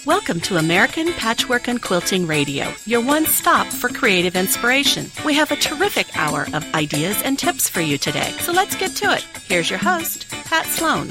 Welcome to American Patchwork and Quilting Radio, your one stop for creative inspiration. We have a terrific hour of ideas and tips for you today, so let's get to it. Here's your host, Pat Sloan.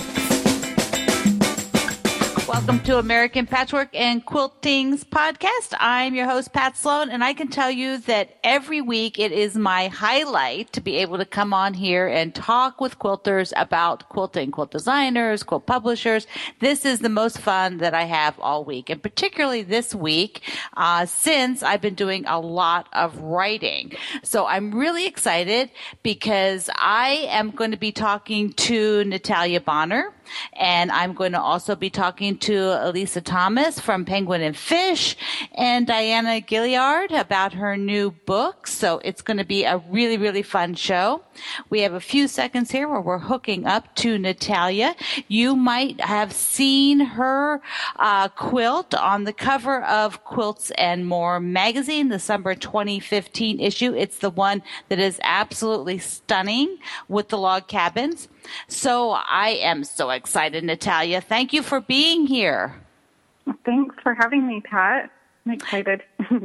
Welcome to American Patchwork and Quilting's podcast. I'm your host, Pat Sloan, and I can tell you that every week it is my highlight to be able to come on here and talk with quilters about quilting, quilt designers, quilt publishers. This is the most fun that I have all week, and particularly this week since I've been doing a lot of writing. So I'm really excited because I am going to be talking to Natalia Bonner, and I'm going to also be talking to Elisa Thomas from Penguin and Fish and Diana Gilliard about her new book. So it's going to be a really, really fun show. We have a few seconds here where we're hooking up to Natalia. You might have seen her quilt on the cover of Quilts and More magazine, the summer 2015 issue. It's the one that is absolutely stunning with the log cabins. So I am so excited, Natalia. Thank you for being here. Thanks for having me, Pat. I'm excited.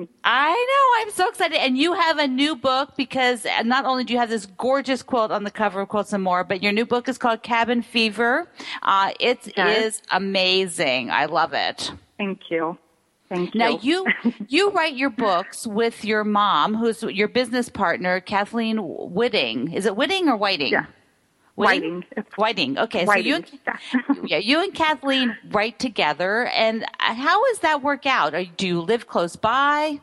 I know. I'm so excited. And you have a new book because not only do you have this gorgeous quilt on the cover of Quilts and More, but your new book is called Cabin Fever. It is amazing. I love it. Thank you. Thank you. Now, you write your books with your mom, who's your business partner, Kathleen Whiting. Is it Whiting or Whiting? Yeah. Whiting. Whiting. Okay. Whiting. So you and Kathleen write together. And how does that work out? Do you live close by?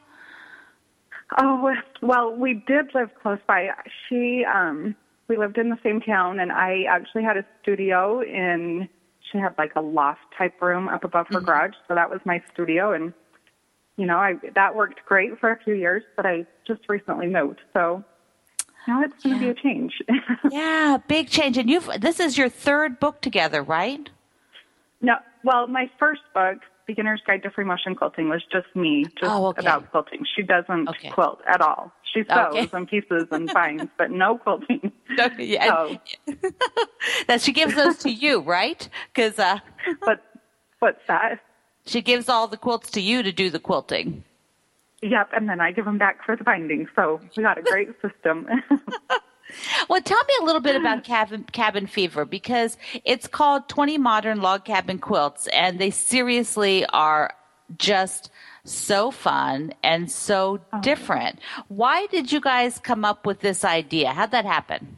Oh, well, we did live close by. We lived in the same town, and I actually had a studio she had like a loft type room up above her garage. So that was my studio. And, that worked great for a few years, but I just recently moved. So now it's going to be a change. Yeah, big change. And this is your third book together, right? No, well, my first book, Beginner's Guide to Free Motion Quilting, was just me, about quilting. She doesn't quilt at all. She sews and pieces and binds, but no quilting. Okay. That she gives those to you, right? Because what's that? She gives all the quilts to you to do the quilting. Yep, and then I give them back for the binding. So we got a great system. Well, tell me a little bit about Cabin Fever, because it's called 20 Modern Log Cabin Quilts, and they seriously are just so fun and so different. Why did you guys come up with this idea? How'd that happen?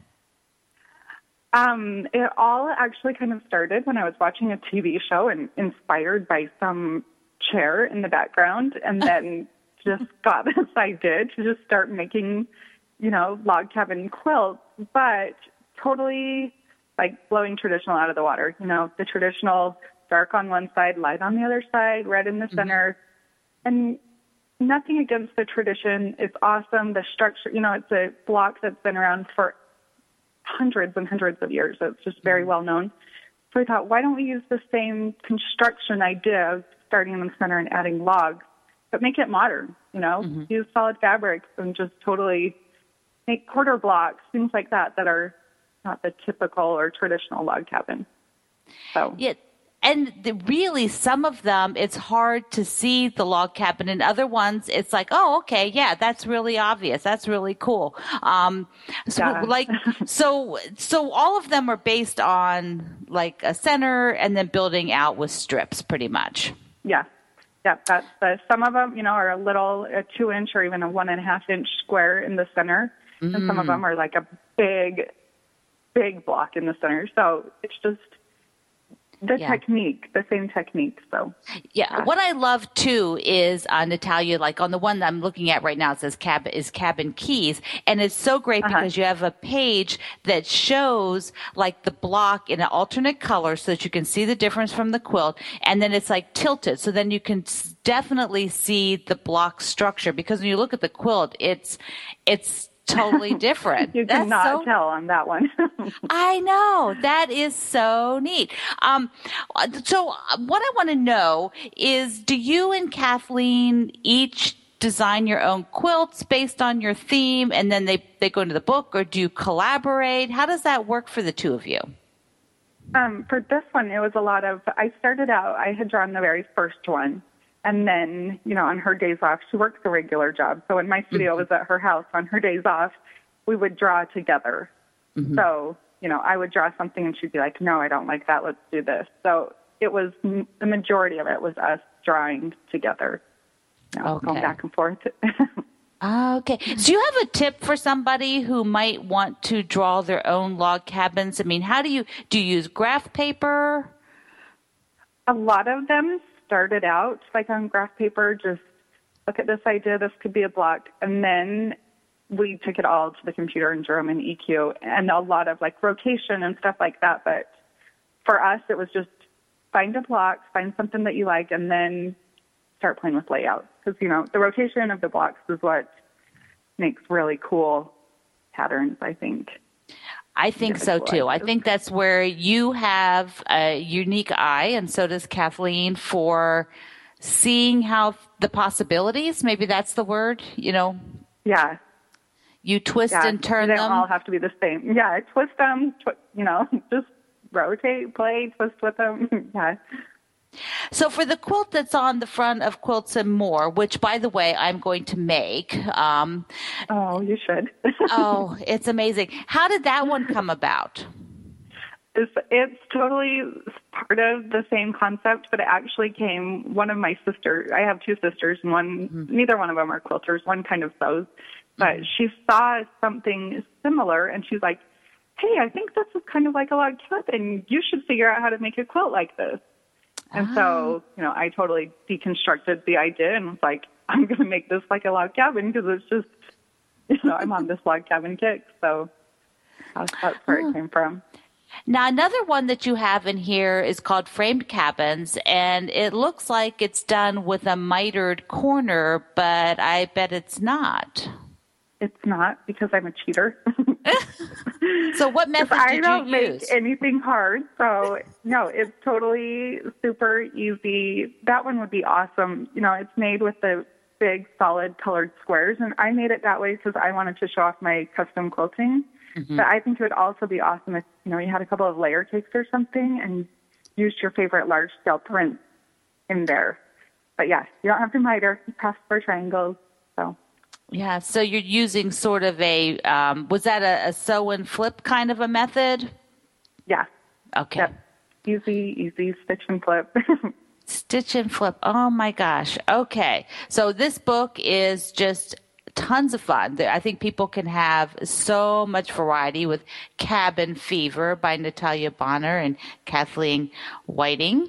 It all actually kind of started when I was watching a TV show and inspired by some chair in the background, and then just got this idea to just start making, log cabin quilts, but totally like blowing traditional out of the water. The traditional dark on one side, light on the other side, red in the center, and nothing against the tradition. It's awesome. The structure, it's a block that's been around for hundreds and hundreds of years. It's just very well known. So I thought, why don't we use the same construction idea of starting in the center and adding logs, but make it modern, use solid fabrics and just totally make quarter blocks, things like that are not the typical or traditional log cabin. So yeah. And really, some of them, it's hard to see the log cabin. And other ones, it's like, oh, okay, yeah, that's really obvious. That's really cool. So all of them are based on like a center and then building out with strips, pretty much. Yeah. Yeah, some of them, are a 2-inch or even a 1.5-inch square in the center. And some of them are like a big, big block in the center. So it's just technique, the same technique. So what I love too is Natalia, like on the one that I'm looking at right now, it says Cabin Keys, and it's so great because you have a page that shows like the block in an alternate color so that you can see the difference from the quilt, and then it's like tilted, so then you can definitely see the block structure, because when you look at the quilt, it's totally different. You cannot tell on that one. I know. That is so neat. So what I want to know is, do you and Kathleen each design your own quilts based on your theme, and then they go into the book, or do you collaborate? How does that work for the two of you? For this one, it was a lot of, I started out, I had drawn the very first one, And then, on her days off, she works a regular job. So when my studio was at her house on her days off, we would draw together. Mm-hmm. So, I would draw something and she'd be like, no, I don't like that. Let's do this. So it was, the majority of it was us drawing together, going back and forth. Okay. So you have a tip for somebody who might want to draw their own log cabins? I mean, how do you use graph paper? A lot of them started out like on graph paper, just look at this idea, this could be a block. And then we took it all to the computer and drew them in EQ and a lot of like rotation and stuff like that. But for us, it was just find a block, find something that you like, and then start playing with layout. Because, the rotation of the blocks is what makes really cool patterns, I think. I think so, too. I think that's where you have a unique eye, and so does Kathleen, for seeing how the possibilities, maybe that's the word, Yeah. You twist and turn them. They don't all have to be the same. Yeah, twist them, just rotate, play, twist with them. Yeah. So for the quilt that's on the front of Quilts and More, which, by the way, I'm going to make. Oh, you should. Oh, it's amazing. How did that one come about? It's totally part of the same concept, but it actually came, one of my sisters, I have two sisters, and neither one of them are quilters, one kind of sews, but she saw something similar, and she's like, hey, I think this is kind of like a log cabin. You should figure out how to make a quilt like this. And so, I totally deconstructed the idea and was like, I'm going to make this like a log cabin because it's just, I'm on this log cabin kick. So that's where it came from. Now, another one that you have in here is called Framed Cabins, and it looks like it's done with a mitered corner, but I bet it's not. It's not, because I'm a cheater. So what method did you use? I don't make anything hard, so no, it's totally super easy. That one would be awesome. It's made with the big solid colored squares, and I made it that way because I wanted to show off my custom quilting. Mm-hmm. But I think it would also be awesome if, you had a couple of layer cakes or something and used your favorite large scale print in there. But yeah, you don't have to miter, pass for triangles, so. Yeah, so you're using sort of a, was that a sew and flip kind of a method? Yeah. Okay. Yep. Easy stitch and flip. Stitch and flip. Oh my gosh. Okay. So this book is just tons of fun. I think people can have so much variety with Cabin Fever by Natalia Bonner and Kathleen Whiting.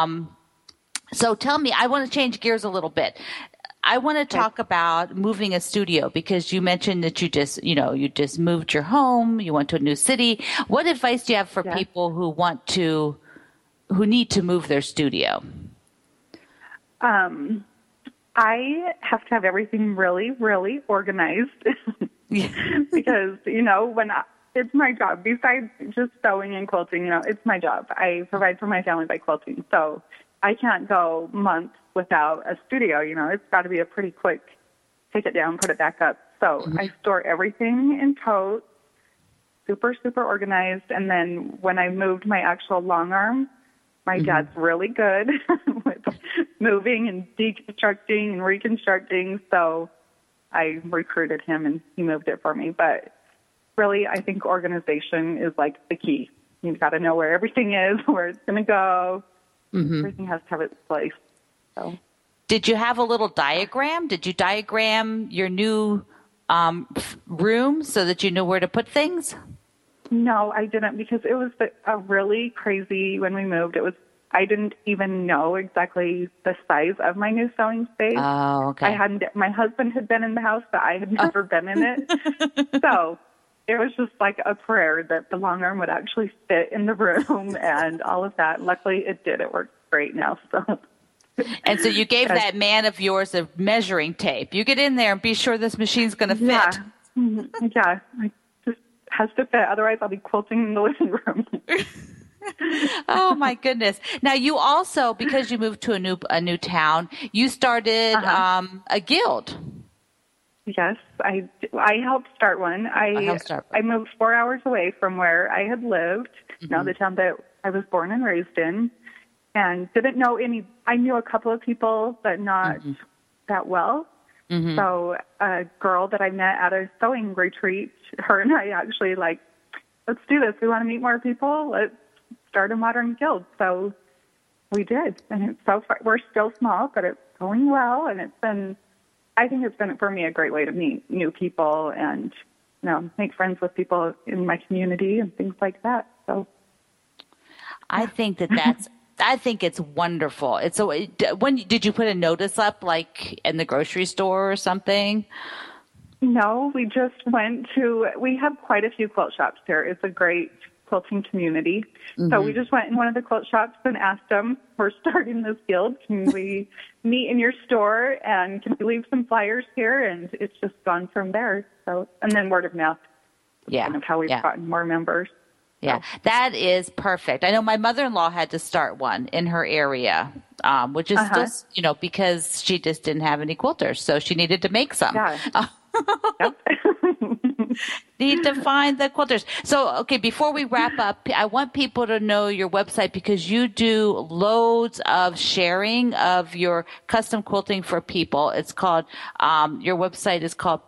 So tell me, I want to change gears a little bit. I want to talk about moving a studio because you mentioned that you just moved your home, you went to a new city. What advice do you have for people who need to move their studio? I have to have everything really, really organized because, it's my job. Besides just sewing and quilting, it's my job. I provide for my family by quilting. So I can't go months without a studio. It's got to be a pretty quick take it down, put it back up. So I store everything in totes, super, super organized. And then when I moved my actual long arm, my dad's really good with moving and deconstructing and reconstructing. So I recruited him and he moved it for me. But really, I think organization is like the key. You've got to know where everything is, where it's going to go. Everything has to have its place. So. Did you have a little diagram? Did you diagram your new room so that you knew where to put things? No, I didn't, because it was a really crazy, when we moved, I didn't even know exactly the size of my new sewing space. Oh, okay. My husband had been in the house, but I had never been in it. So it was just like a prayer that the long arm would actually fit in the room and all of that. Luckily it did. It works great now. So. And so you gave that man of yours a measuring tape. You get in there and be sure this machine's going to fit. Yeah. It just has to fit. Otherwise I'll be quilting in the living room. Oh my goodness. Now you also, because you moved to a new town, you started a guild. Yes, I helped start one. I moved 4 hours away from where I had lived, the town that I was born and raised in. and didn't know any. I knew a couple of people, but not that well. Mm-hmm. So a girl that I met at a sewing retreat, her and I actually let's do this. We want to meet more people. Let's start a modern guild. So we did. And it's so far, we're still small, but it's going well. And I think it's been for me a great way to meet new people and, make friends with people in my community and things like that. So I think I think it's wonderful. When did you put a notice up, like in the grocery store or something? No, we just we have quite a few quilt shops here. It's a great quilting community. Mm-hmm. So we just went in one of the quilt shops and asked them, we're starting this guild. Can we meet in your store and can we leave some flyers here? And it's just gone from there. So, and then word of mouth. Yeah. Kind of how we've gotten more members. Yeah, that is perfect. I know my mother-in-law had to start one in her area, which is just, because she just didn't have any quilters. So she needed to make some. Yeah. Need to find the quilters. So, okay, before we wrap up, I want people to know your website because you do loads of sharing of your custom quilting for people. It's called, your website is called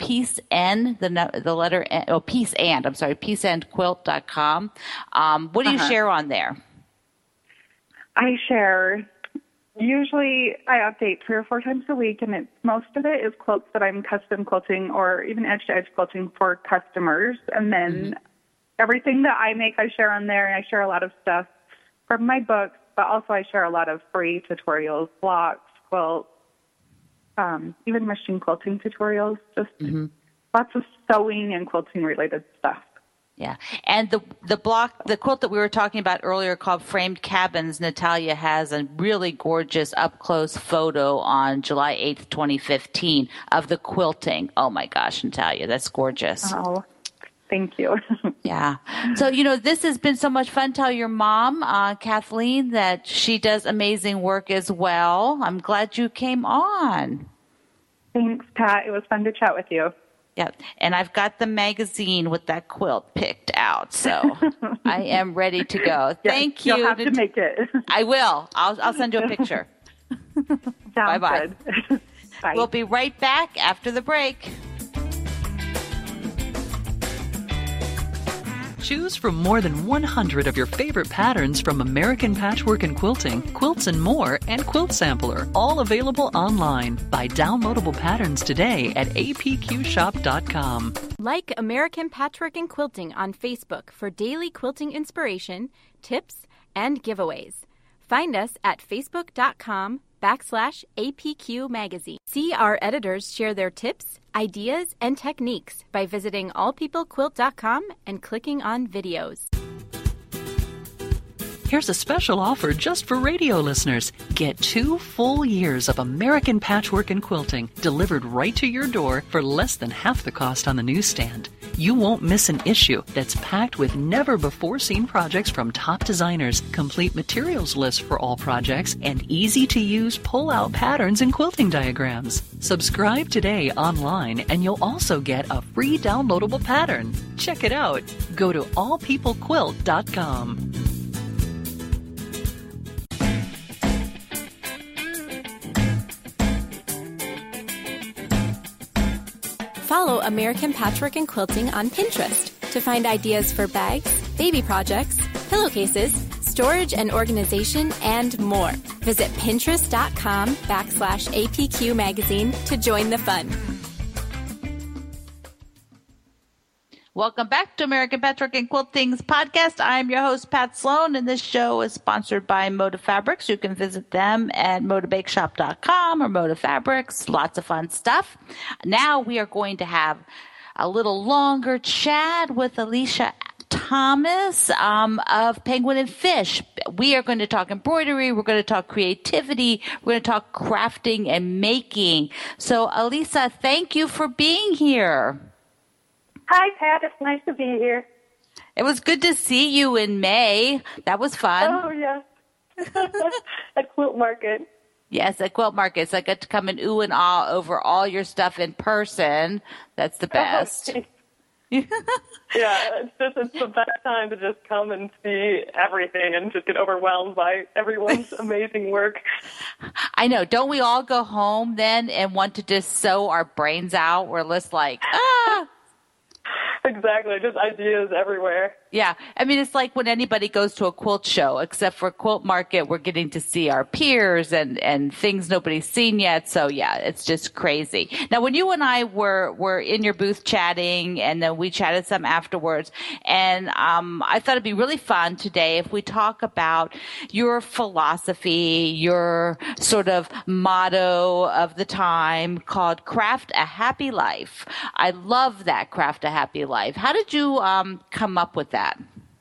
peaceandquilt.com. What do you share on there? I share, usually I update 3 or 4 times a week, and most of it is quilts that I'm custom quilting or even edge-to-edge quilting for customers. And then everything that I make, I share on there, and I share a lot of stuff from my books, but also I share a lot of free tutorials, blocks, quilts, even machine quilting tutorials, just lots of sewing and quilting related stuff. Yeah. And the quilt that we were talking about earlier called Framed Cabins, Natalia has a really gorgeous up-close photo on July 8th, 2015 of the quilting. Oh, my gosh, Natalia, that's gorgeous. Oh, thank you. Yeah. So, this has been so much fun. Tell your mom, Kathleen, that she does amazing work as well. I'm glad you came on. Thanks, Pat. It was fun to chat with you. Yeah, and I've got the magazine with that quilt picked out, so I am ready to go. Thank you. You'll have to make it. I will. I'll send you a picture. Bye-bye. Bye. We'll be right back after the break. Choose from more than 100 of your favorite patterns from American Patchwork and Quilting, Quilts and More, and Quilt Sampler, all available online. Buy downloadable patterns today at apqshop.com. Like American Patchwork and Quilting on Facebook for daily quilting inspiration, tips, and giveaways. Find us at facebook.com/APQ Magazine. See our editors share their tips, ideas, and techniques by visiting allpeoplequilt.com and clicking on videos. Here's a special offer just for radio listeners. Get 2 full years of American Patchwork and Quilting delivered right to your door for less than half the cost on the newsstand. You won't miss an issue that's packed with never-before-seen projects from top designers, complete materials lists for all projects, and easy-to-use pull-out patterns and quilting diagrams. Subscribe today online, and you'll also get a free downloadable pattern. Check it out. Go to allpeoplequilt.com. Follow American Patchwork and Quilting on Pinterest to find ideas for bags, baby projects, pillowcases, storage and organization, and more. Visit pinterest.com/APQ Magazine to join the fun. Welcome back to American Patchwork and Quilting's podcast. I'm your host, Pat Sloan, and this show is sponsored by Moda Fabrics. You can visit them at modabakeshop.com or Moda Fabrics. Lots of fun stuff. Now we are going to have a little longer chat with Alicia Thomas of Penguin and Fish. We are going to talk embroidery. We're going to talk creativity. We're going to talk crafting and making. So, Alicia, thank you for being here. Hi, Pat. It's nice to be here. It was good to see you in May. That was fun. Oh, yeah. At Quilt Market. Yes, at Quilt Market. So I got to come and ooh and ah over all your stuff in person. That's the best. Okay. Yeah, it's the best time to just come and see everything and just get overwhelmed by everyone's amazing work. I know. Don't we all go home then and want to just sew our brains out? We're just like, ah. Exactly, just ideas everywhere. Yeah. I mean, it's like when anybody goes to a quilt show, except for Quilt Market, we're getting to see our peers and things nobody's seen yet. So yeah, it's just crazy. Now, when you and I were in your booth chatting, and then we chatted some afterwards, and I thought it'd be really fun today if we talk about your philosophy, your sort of motto of the time called Craft a Happy Life. I love that, Craft a Happy Life. How did you come up with that?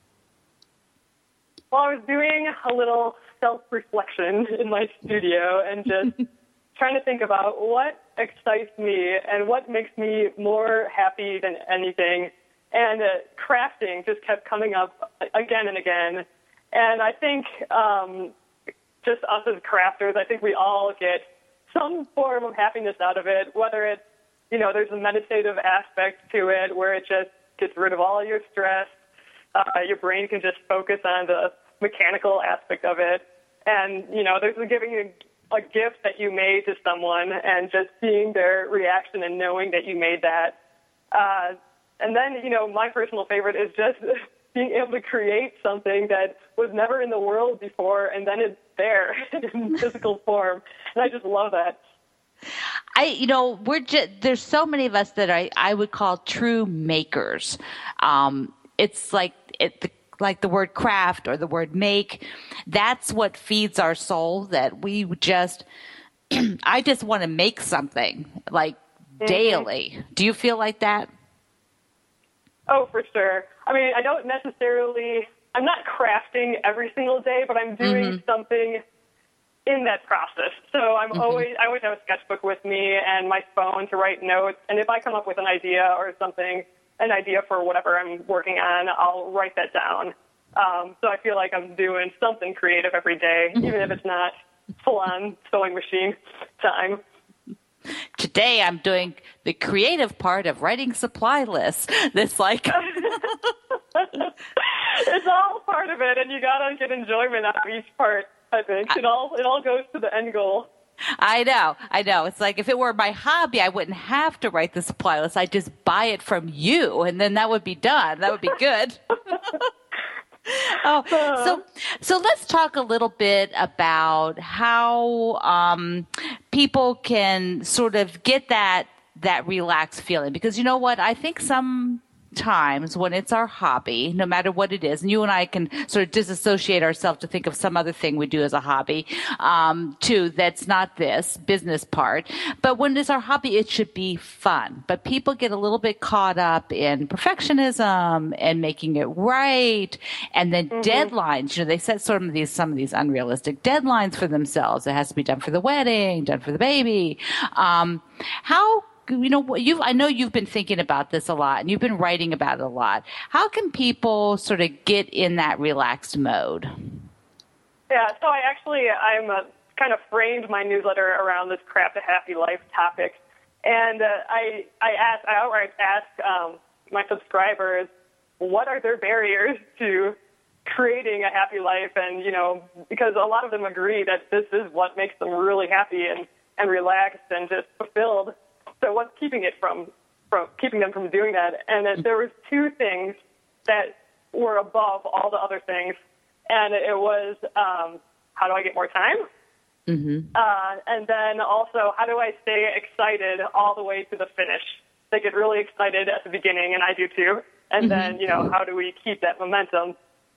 Well, I was doing a little self-reflection in my studio and just trying to think about what excites me and what makes me more happy than anything. And crafting just kept coming up again and again. And I think just us as crafters, I think we all get some form of happiness out of it, whether it's, there's a meditative aspect to it where it just gets rid of all your stress. Your brain can just focus on the mechanical aspect of it. And, there's giving a gift that you made to someone and just seeing their reaction and knowing that you made that. And then, my personal favorite is just being able to create something that was never in the world before, and then it's there in physical form. And I just love that. There's so many of us that I would call true makers. It's like the word craft or the word make. That's what feeds our soul, that we just, I just want to make something like daily. Do you feel like that? Oh, for sure. I mean, I'm not crafting every single day, but I'm doing something in that process. So I always have a sketchbook with me and my phone to write notes. And if I come up with an idea or something, an idea for whatever I'm working on, I'll write that down. So I feel like I'm doing something creative every day, even if it's not full-on sewing machine time. Today I'm doing the creative part of writing supply lists. That's like... It's all part of it, and you got to get enjoyment out of each part, I think. It all goes to the end goal. I know. It's like if it were my hobby, I wouldn't have to write the supply list. I'd just buy it from you, and then that would be done. That would be good. So let's talk a little bit about how people can sort of get that relaxed feeling. Because you know what? I think sometimes when it's our hobby, no matter what it is, and you and I can sort of disassociate ourselves to think of some other thing we do as a hobby, too, that's not this business part. But when it's our hobby, it should be fun. But people get a little bit caught up in perfectionism and making it right, and then deadlines. They set some of these unrealistic deadlines for themselves. It has to be done for the wedding, done for the baby. I know you've been thinking about this a lot, and you've been writing about it a lot. How can people sort of get in that relaxed mode? Yeah, so I'm kind of framed my newsletter around this Craft a Happy Life topic, and I outright ask my subscribers, what are their barriers to creating a happy life? And because a lot of them agree that this is what makes them really happy and relaxed and just fulfilled. So what's keeping them from doing that? And there was two things that were above all the other things, and it was how do I get more time? And then also, how do I stay excited all the way to the finish? They get really excited at the beginning, and I do too. And then how do we keep that momentum?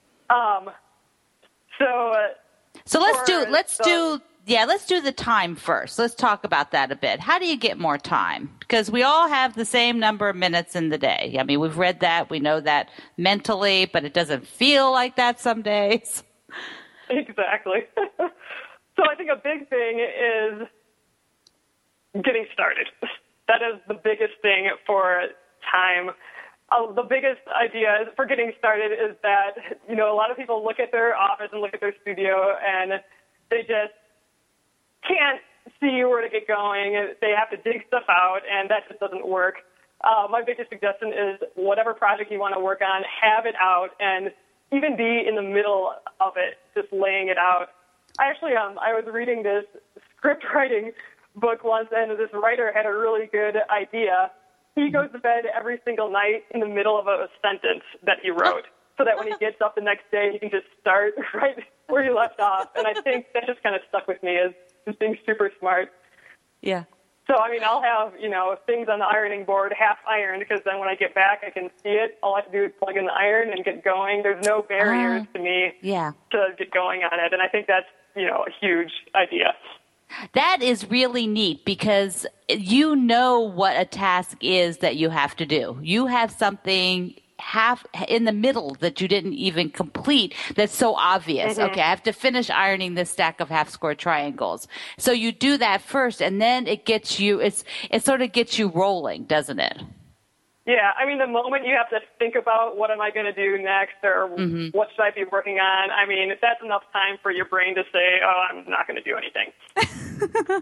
So let's do the time first. Let's talk about that a bit. How do you get more time? Because we all have the same number of minutes in the day. I mean, we've read that. We know that mentally, but it doesn't feel like that some days. Exactly. So I think a big thing is getting started. That is the biggest thing for time. The biggest idea for getting started is that, a lot of people look at their office and look at their studio, and they just can't see where to get going. They have to dig stuff out, and that just doesn't work. my biggest suggestion is whatever project you want to work on, have it out, and even be in the middle of it, just laying it out. I actually, I was reading this script writing book once, and this writer had a really good idea. He goes to bed every single night in the middle of a sentence that he wrote, so that when he gets up the next day, he can just start right where he left off. And I think that just kind of stuck with me as just being super smart. Yeah. So, I mean, I'll have, things on the ironing board half ironed, because then when I get back, I can see it. All I have to do is plug in the iron and get going. There's no barriers to me to get going on it. And I think that's, a huge idea. That is really neat, because you know what a task is that you have to do. You have something half in the middle that you didn't even complete that's so obvious. Okay, I have to finish ironing this stack of half square triangles. So you do that first, and then it gets you, it sort of gets you rolling, doesn't it? Yeah, I mean, the moment you have to think about what am I going to do next, or what should I be working on, I mean, that's enough time for your brain to say, oh, I'm not going to do anything.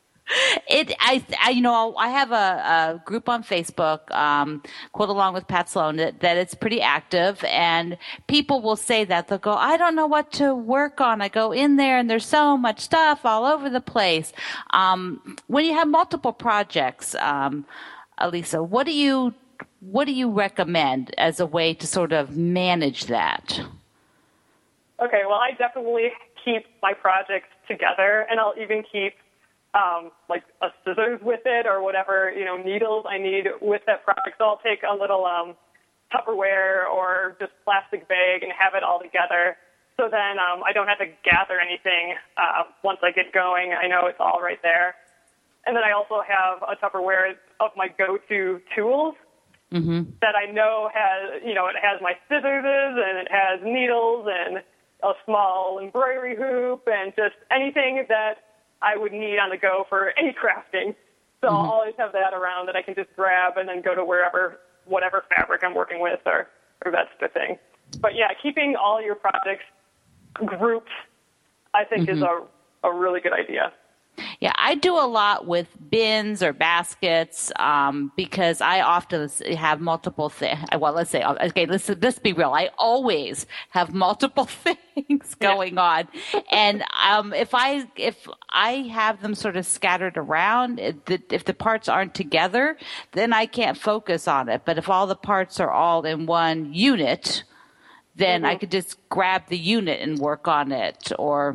I have a group on Facebook, Quilt Along with Pat Sloan, that it's pretty active, and people will say that. They'll go, I don't know what to work on. I go in there and there's so much stuff all over the place. When you have multiple projects, Elisa, what do you recommend as a way to sort of manage that? Okay, well, I definitely keep my projects together, and I'll even keep like a scissors with it, or whatever, needles I need with that project. So I'll take a little Tupperware or just plastic bag and have it all together. So then I don't have to gather anything once I get going. I know it's all right there. And then I also have a Tupperware of my go-to tools that I know has, it has my scissors and it has needles and a small embroidery hoop and just anything that I would need on the go for any crafting. So I'll always have that around that I can just grab and then go to whatever fabric I'm working with or that sort of thing. But yeah, keeping all your projects grouped, I think is a really good idea. Yeah, I do a lot with bins or baskets because I often have multiple things. Well, let's say, okay, let's be real. I always have multiple things going on, and if I have them sort of scattered around, if the parts aren't together, then I can't focus on it. But if all the parts are all in one unit, then I could just grab the unit and work on it, or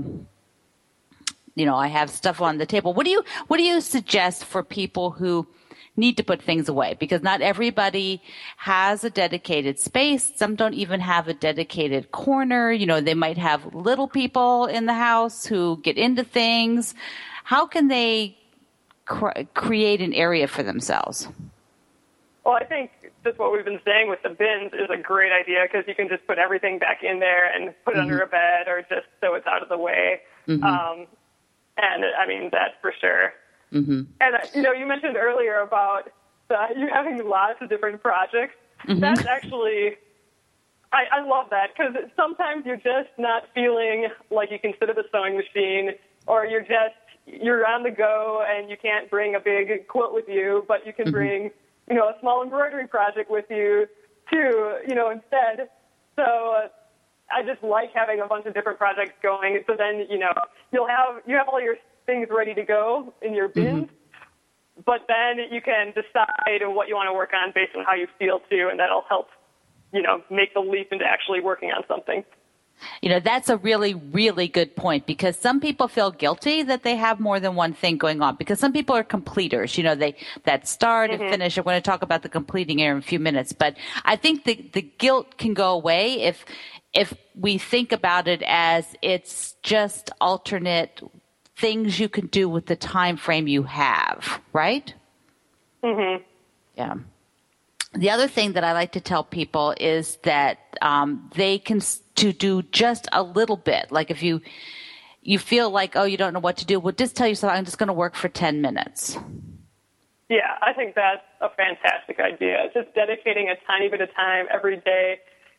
I have stuff on the table. What do you suggest for people who need to put things away? Because not everybody has a dedicated space. Some don't even have a dedicated corner. They might have little people in the house who get into things. How can they create an area for themselves? Well, I think just what we've been saying with the bins is a great idea, because you can just put everything back in there and put it under a bed, or just so it's out of the way. And I mean, that's for sure. And, you mentioned earlier about you having lots of different projects. That's actually, I love that, because sometimes you're just not feeling like you can sit at the sewing machine, or you're on the go and you can't bring a big quilt with you, but you can bring, a small embroidery project with you too, instead. So I just like having a bunch of different projects going. So then, you have all your things ready to go in your bins, but then you can decide what you want to work on based on how you feel too, and that'll help, make the leap into actually working on something. That's a really, really good point, because some people feel guilty that they have more than one thing going on, because some people are completers. That start and finish. I'm going to talk about the completing here in a few minutes, but I think the guilt can go away if we think about it as it's just alternate things you can do with the time frame you have, right? Yeah. The other thing that I like to tell people is that they can to do just a little bit. Like if you feel like, you don't know what to do, well, just tell yourself, I'm just going to work for 10 minutes. Yeah, I think that's a fantastic idea. Just dedicating a tiny bit of time every day,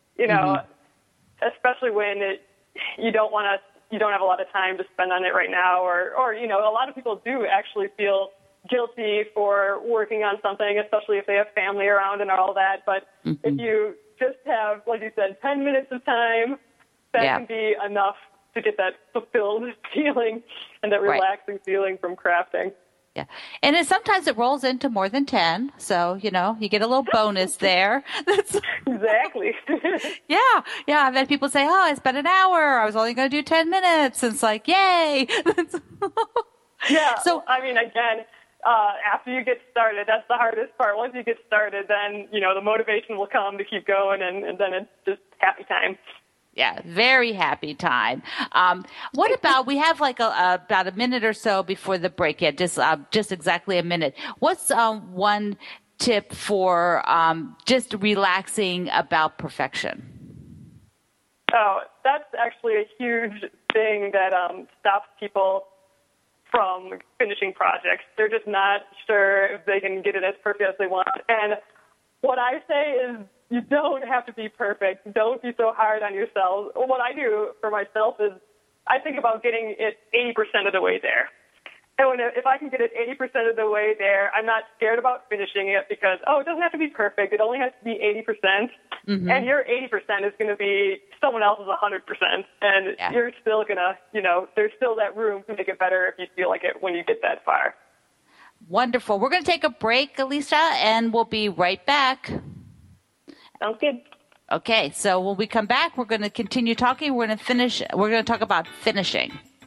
especially when you don't have a lot of time to spend on it right now, or a lot of people do actually feel guilty for working on something, especially if they have family around and all that. But if you just have, like you said, 10 minutes of time, that can be enough to get that fulfilled feeling and that relaxing feeling from crafting. Yeah. And sometimes it rolls into more than 10. So, you get a little bonus there. Exactly. Yeah. I've had people say, I spent an hour. I was only going to do 10 minutes. And it's like, yay. Yeah. So, I mean, again, after you get started, that's the hardest part. Once you get started, then, the motivation will come to keep going, and then it's just happy time. Yeah, very happy time. What about, we have like about a minute or so before the break, just exactly a minute. What's one tip for just relaxing about perfection? Oh, that's actually a huge thing that stops people from finishing projects. They're just not sure if they can get it as perfect as they want. And what I say is, you don't have to be perfect. Don't be so hard on yourself. What I do for myself is I think about getting it 80% of the way there. And if I can get it 80% of the way there, I'm not scared about finishing it because, it doesn't have to be perfect. It only has to be 80%. Mm-hmm. And your 80% is going to be someone else's 100%. And you're still going to, there's still that room to make it better if you feel like it when you get that far. Wonderful. We're going to take a break, Elisa, and we'll be right back. Sounds good. Okay, so when we come back, we're going to continue talking. We're going to talk about finishing.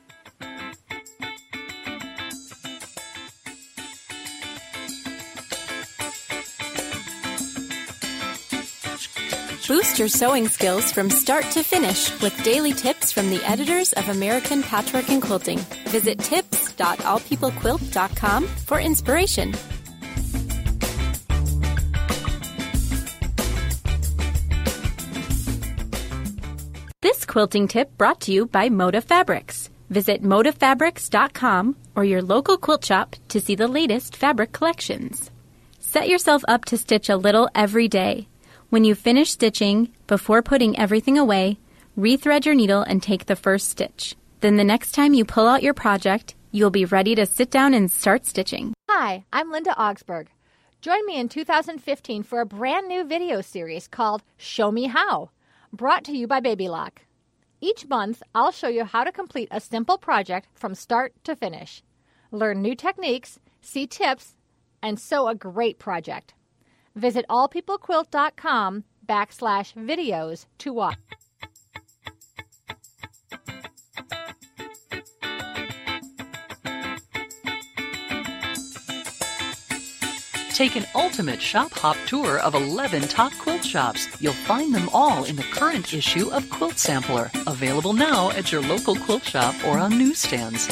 Boost your sewing skills from start to finish with daily tips from the editors of American Patchwork and Quilting. Visit tips.allpeoplequilt.com for inspiration. This quilting tip brought to you by Moda Fabrics. Visit modafabrics.com or your local quilt shop to see the latest fabric collections. Set yourself up to stitch a little every day. When you finish stitching, before putting everything away, rethread your needle and take the first stitch. Then the next time you pull out your project, you'll be ready to sit down and start stitching. Hi, I'm Linda Augsburg. Join me in 2015 for a brand new video series called Show Me How, brought to you by Baby Lock. Each month, I'll show you how to complete a simple project from start to finish. Learn new techniques, see tips, and sew a great project. Visit allpeoplequilt.com/videos to watch. Take an ultimate shop hop tour of 11 top quilt shops. You'll find them all in the current issue of Quilt Sampler, available now at your local quilt shop or on newsstands.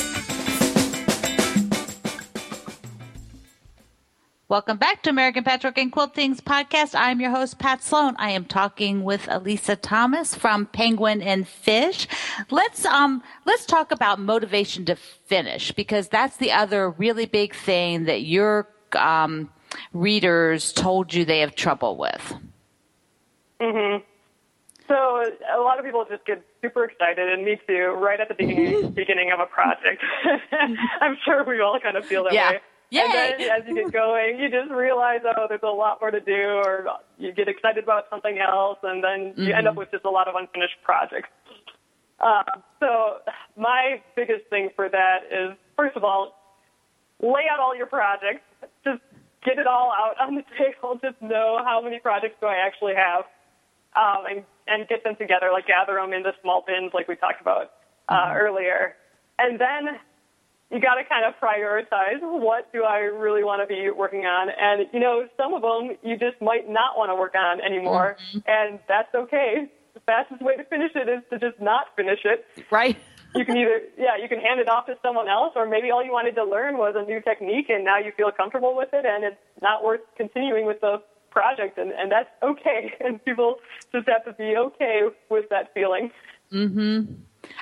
Welcome back to American Patchwork and Quilting's podcast. I'm your host, Pat Sloan. I am talking with Elisa Thomas from Penguin and Fish. Let's talk about motivation to finish, because that's the other really big thing that your readers told you they have trouble with. Mm-hmm. So a lot of people just get super excited, and me too, right at the beginning of a project. I'm sure we all kind of feel that way. Yay. And then as you get going, you just realize, there's a lot more to do, or you get excited about something else, and then you end up with just a lot of unfinished projects. So my biggest thing for that is, first of all, lay out all your projects. Just get it all out on the table. Just know how many projects do I actually have, and get them together, like gather them into small bins like we talked about earlier. And then you got to kind of prioritize, what do I really want to be working on? And, some of them you just might not want to work on anymore, and that's okay. The fastest way to finish it is to just not finish it. Right. You can you can hand it off to someone else, or maybe all you wanted to learn was a new technique and now you feel comfortable with it and it's not worth continuing with the project, and that's okay. And people just have to be okay with that feeling. Mm-hmm.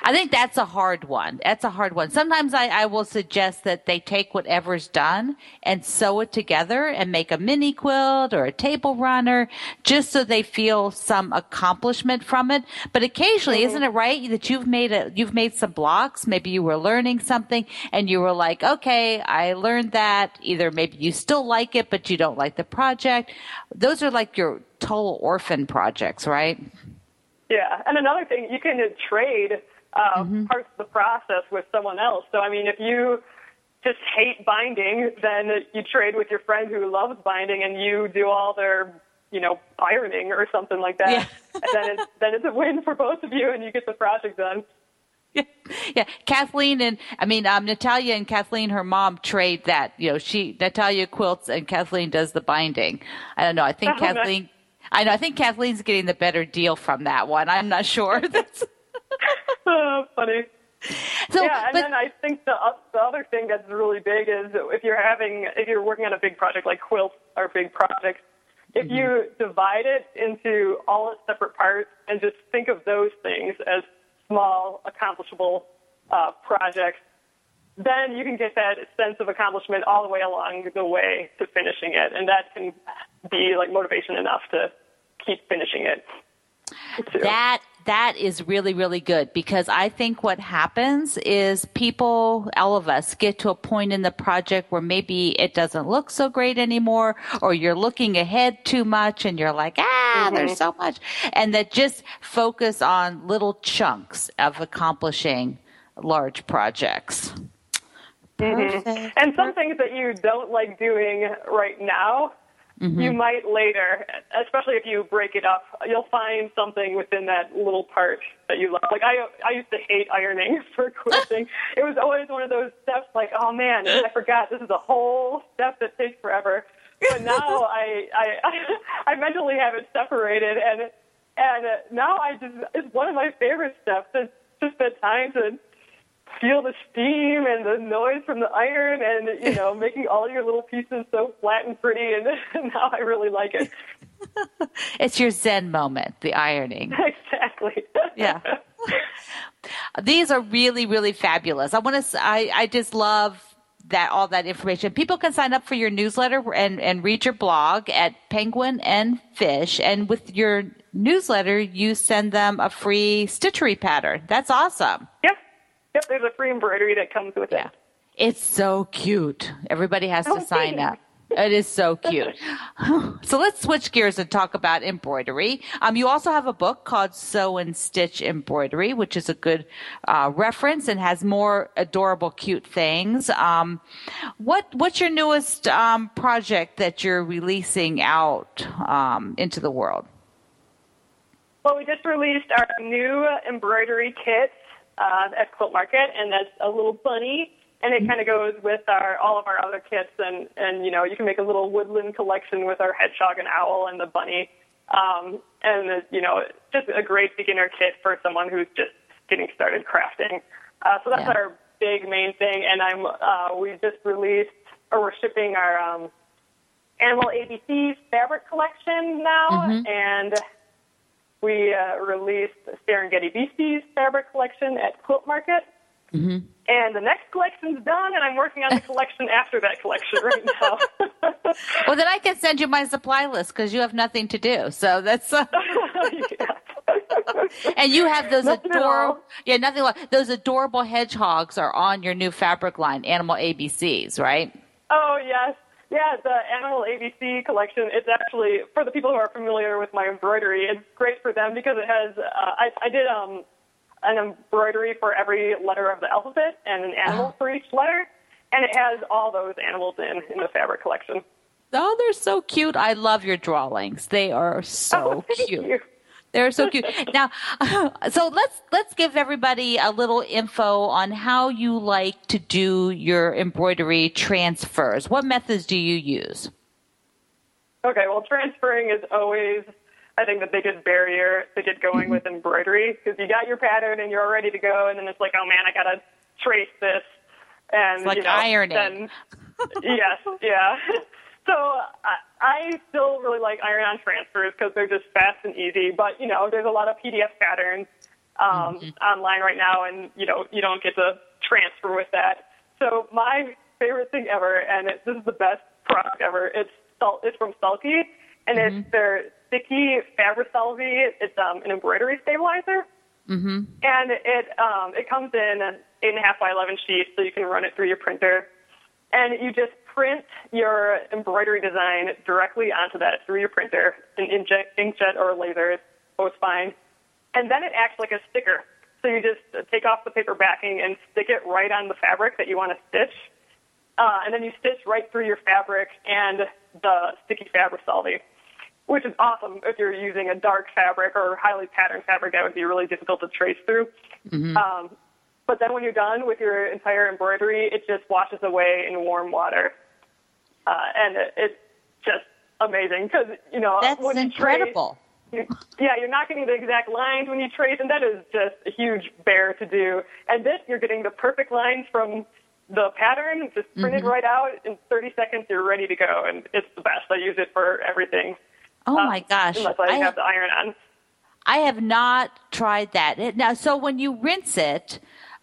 I think that's a hard one. That's a hard one. Sometimes I will suggest that they take whatever's done and sew it together and make a mini quilt or a table runner just so they feel some accomplishment from it. But occasionally, isn't it right that you've made some blocks? Maybe you were learning something and you were like, okay, I learned that. Either maybe you still like it, but you don't like the project. Those are like your total orphan projects, right? Yeah. And another thing, you can trade parts of the process with someone else. So, I mean, if you just hate binding, then you trade with your friend who loves binding and you do all their, ironing or something like that. Yeah. And then it's a win for both of you and you get the project done. Yeah. Kathleen Natalia and Kathleen, her mom, trade that. Natalia quilts and Kathleen does the binding. I don't know. I think I think Kathleen's getting the better deal from that one. I'm not sure. That's funny. Then I think the other thing that's really big is if you're working on a big project like quilts are big projects, if you divide it into all its separate parts and just think of those things as small, accomplishable projects, then you can get that sense of accomplishment all the way along the way to finishing it, and that can be like motivation enough to keep finishing it too. That is really, really good, because I think what happens is people, all of us, get to a point in the project where maybe it doesn't look so great anymore, or you're looking ahead too much and you're like, there's so much. And that just focus on little chunks of accomplishing large projects. And some things that you don't like doing right now, you might later, especially if you break it up, you'll find something within that little part that you love. Like I used to hate ironing for quilting. It was always one of those steps like, oh man, I forgot this is a whole step that takes forever. But now I mentally have it separated, and now it's one of my favorite steps. It's just that time to feel the steam and the noise from the iron and, making all your little pieces so flat and pretty. And now I really like it. It's your Zen moment, the ironing. Exactly. Yeah. These are really, really fabulous. I just love all that information. People can sign up for your newsletter and read your blog at Penguin and Fish. And with your newsletter, you send them a free stitchery pattern. That's awesome. Yep, there's a free embroidery that comes with it. It's so cute. Everybody has to sign up. It is so cute. So let's switch gears and talk about embroidery. You also have a book called Sew and Stitch Embroidery, which is a good reference and has more adorable, cute things. What's your newest project that you're releasing out into the world? Well, we just released our new embroidery kit at Quilt Market, and that's a little bunny, and it kind of goes with all of our other kits, and you can make a little woodland collection with our hedgehog and owl and the bunny, and just a great beginner kit for someone who's just getting started crafting. So that's our big main thing, and we just released, or we're shipping our Animal ABCs fabric collection now, and we released Serengeti Beasties fabric collection at Quilt Market. And the next collection's done, and I'm working on the collection after that collection right now. Well, then I can send you my supply list because you have nothing to do. So that's... And you have those those adorable hedgehogs are on your new fabric line, Animal ABCs, right? Oh, yes. Yeah, the Animal ABC collection, it's actually, for the people who are familiar with my embroidery, it's great for them because it has, I did an embroidery for every letter of the alphabet and an animal for each letter, and it has all those animals in the fabric collection. Oh, they're so cute. I love your drawings. They are so cute. You. They're so cute. Now, so let's give everybody a little info on how you like to do your embroidery transfers. What methods do you use? Okay, well, transferring is always, I think, the biggest barrier to get going with embroidery, because you got your pattern and you're all ready to go, and then it's like, oh man, I gotta trace this, and it's like ironing. Then, yes, yeah. So I still really like iron-on transfers because they're just fast and easy. But, there's a lot of PDF patterns online right now, and you don't get to transfer with that. So my favorite thing ever, and this is the best product ever. It's from Sulky, and it's their sticky Fabri-Salvi. It's an embroidery stabilizer, and it comes in an 8.5 by 11 sheet, so you can run it through your printer, and you just print your embroidery design directly onto that through your printer, in inkjet or laser, both fine, and then it acts like a sticker. So you just take off the paper backing and stick it right on the fabric that you want to stitch, and then you stitch right through your fabric and the sticky Fabri-Salvi, which is awesome if you're using a dark fabric or highly patterned fabric that would be really difficult to trace through. But then when you're done with your entire embroidery, it just washes away in warm water. And it's just amazing because, That's when you incredible. Trace, you're not getting the exact lines when you trace, and that is just a huge bear to do. And this, you're getting the perfect lines from the pattern, just printed right out. In 30 seconds, you're ready to go, and it's the best. I use it for everything. Oh, my gosh. Unless I have the iron on. I have not tried that. Now, so when you rinse it,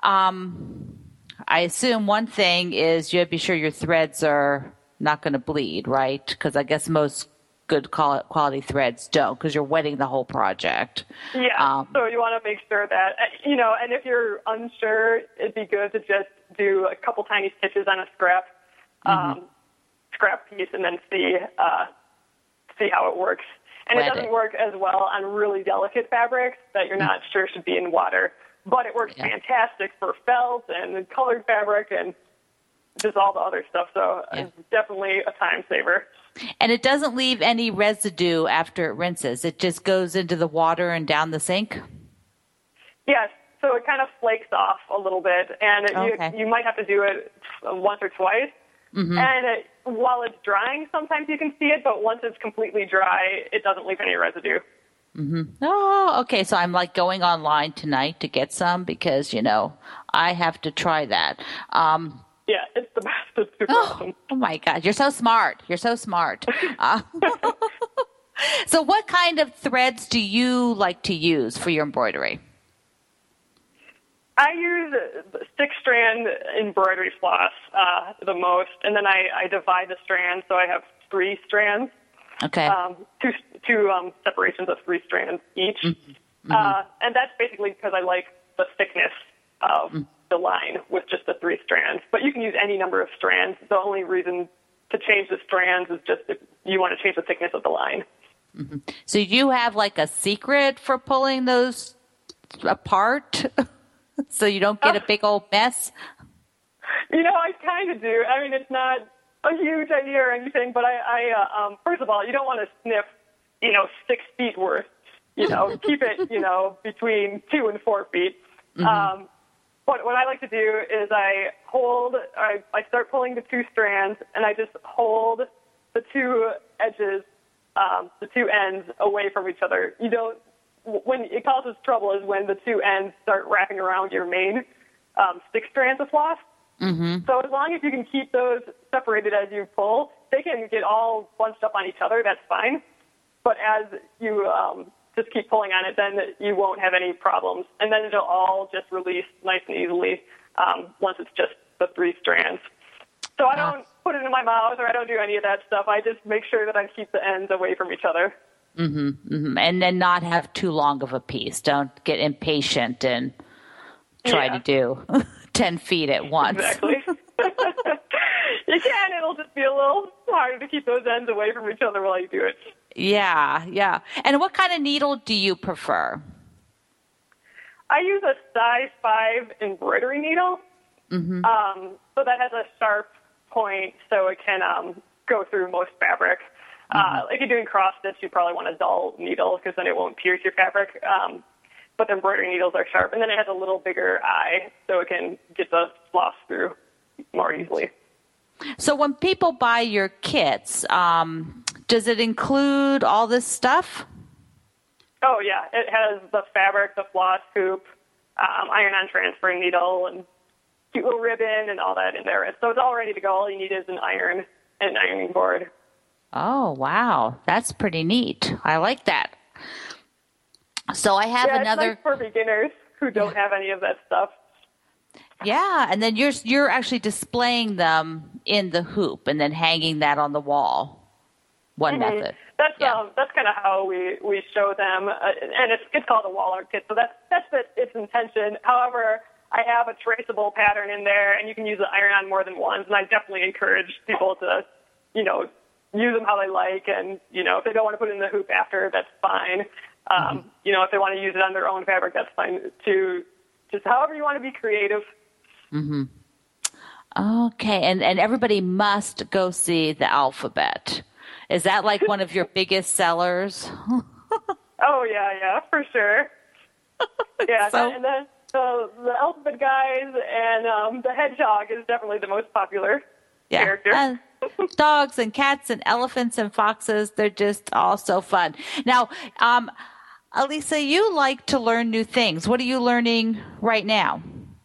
I assume one thing is you have to be sure your threads are not going to bleed, right? Because I guess most good quality threads don't, because you're wetting the whole project. Yeah, so you want to make sure that, and if you're unsure, it'd be good to just do a couple tiny stitches on a scrap piece and then see how it works. And it doesn't work as well on really delicate fabrics that you're not sure should be in water. But it works fantastic for felt and colored fabric and just all the other stuff. So it's definitely a time saver. And it doesn't leave any residue after it rinses. It just goes into the water and down the sink? Yes. So it kind of flakes off a little bit. And you might have to do it once or twice. And while it's drying, sometimes you can see it. But once it's completely dry, it doesn't leave any residue. Oh, okay. So I'm like going online tonight to get some because, I have to try that. Yeah, it's the best. It's super awesome. Oh my God. You're so smart. So what kind of threads do you like to use for your embroidery? I use 6-strand embroidery floss the most, and then I divide the strands, so I have 3 strands. Okay. Two separations of 3 strands each. And that's basically because I like the thickness of the line with just the 3 strands. But you can use any number of strands. The only reason to change the strands is just if you want to change the thickness of the line. So do you have like a secret for pulling those apart so you don't get a big old mess? I kind of do. I mean, it's not a huge idea or anything, but I first of all, you don't want to sniff, 6 feet worth. Keep it, between 2 and 4 feet. But what I like to do is I start pulling the 2 strands, and I just hold the 2 edges, the 2 ends away from each other. When it causes trouble is when the 2 ends start wrapping around your main 6 strands of floss. So as long as you can keep those separated as you pull, they can get all bunched up on each other. That's fine. But as you just keep pulling on it, then you won't have any problems. And then it'll all just release nice and easily once it's just the 3 strands. So I don't put it in my mouth or I don't do any of that stuff. I just make sure that I keep the ends away from each other. And then not have too long of a piece. Don't get impatient and try to do 10 feet at once. Exactly. You can. It'll just be a little harder to keep those ends away from each other while you do it. Yeah. And what kind of needle do you prefer? I use a size 5 embroidery needle. So that has a sharp point so it can go through most fabric. If you're doing cross stitch, you probably want a dull needle because then it won't pierce your fabric. But the embroidery needles are sharp. And then it has a little bigger eye so it can get the floss through more easily. So when people buy your kits, does it include all this stuff? Oh, yeah. It has the fabric, the floss hoop, iron-on transferring needle, and cute little ribbon and all that in there. So it's all ready to go. All you need is an iron and an ironing board. Oh, wow. That's pretty neat. I like that. So I have another. It's nice for beginners who don't have any of that stuff. Yeah, and then you're actually displaying them in the hoop and then hanging that on the wall. One method. That's kind of how we show them, and it's called a wall art kit. So that's its intention. However, I have a traceable pattern in there, and you can use the iron-on more than once. And I definitely encourage people to, use them how they like, and if they don't want to put it in the hoop after, that's fine. If they want to use it on their own fabric, that's fine too. Just however you want to be creative. Mm-hmm. Okay, and everybody must go see The Alphabet. Is that like one of your biggest sellers? Oh, yeah, for sure. Yeah, and then the Alphabet Guys and the Hedgehog is definitely the most popular character. And dogs and cats and elephants and foxes, they're just all so fun. Now, Alisa, you like to learn new things. What are you learning right now?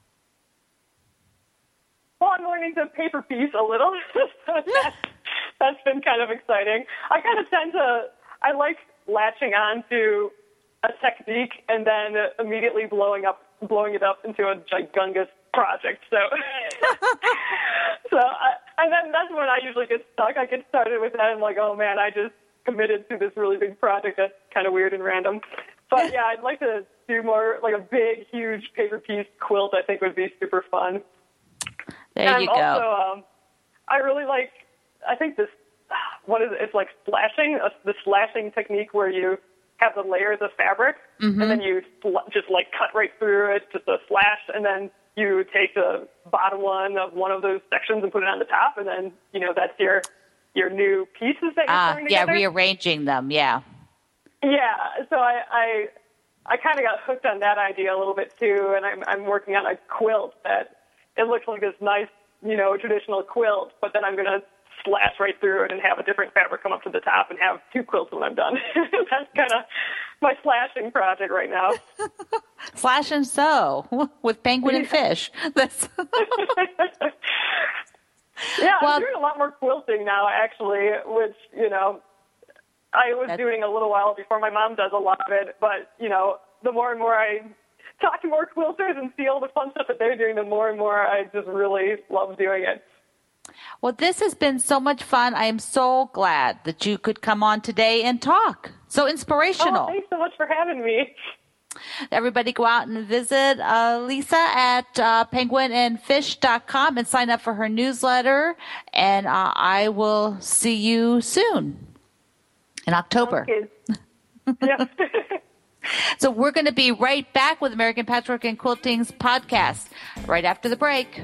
Well, I'm learning to paper piece a little. That's been kind of exciting. I kind of I like latching on to a technique and then immediately blowing it up into a gigungous project. So, and then that's when I usually get stuck. I get started with that and I'm like, oh man, I just committed to this really big project that's kind of weird and random. But yeah, I'd like to do more like a big, huge paper piece quilt. I think would be super fun. There you go. Also, I really like. I think this. What is it? It's like slashing. The slashing technique where you have the layers of fabric and then you just cut right through it, just a slash, and then you take the bottom one of those sections and put it on the top, and then that's your new pieces that you're putting together. Rearranging them. Yeah. Yeah. So I kind of got hooked on that idea a little bit too, and I'm working on a quilt that it looks like this nice, traditional quilt, but then I'm going to slash right through it and have a different fabric come up to the top and have two quilts when I'm done. That's kind of my slashing project right now. Slash and sew with penguin and fish. That's yeah, I'm doing a lot more quilting now, actually, which, I was doing a little while before. My mom does a lot of it, but, the more and more I talk to more quilters and see all the fun stuff that they're doing, the more and more I just really love doing it. Well, this has been so much fun. I am so glad that you could come on today and talk. So inspirational. Oh, thanks so much for having me. Everybody go out and visit Lisa at penguinandfish.com and sign up for her newsletter. And I will see you soon in October. Yeah. So we're going to be right back with American Patchwork and Quilting's podcast right after the break.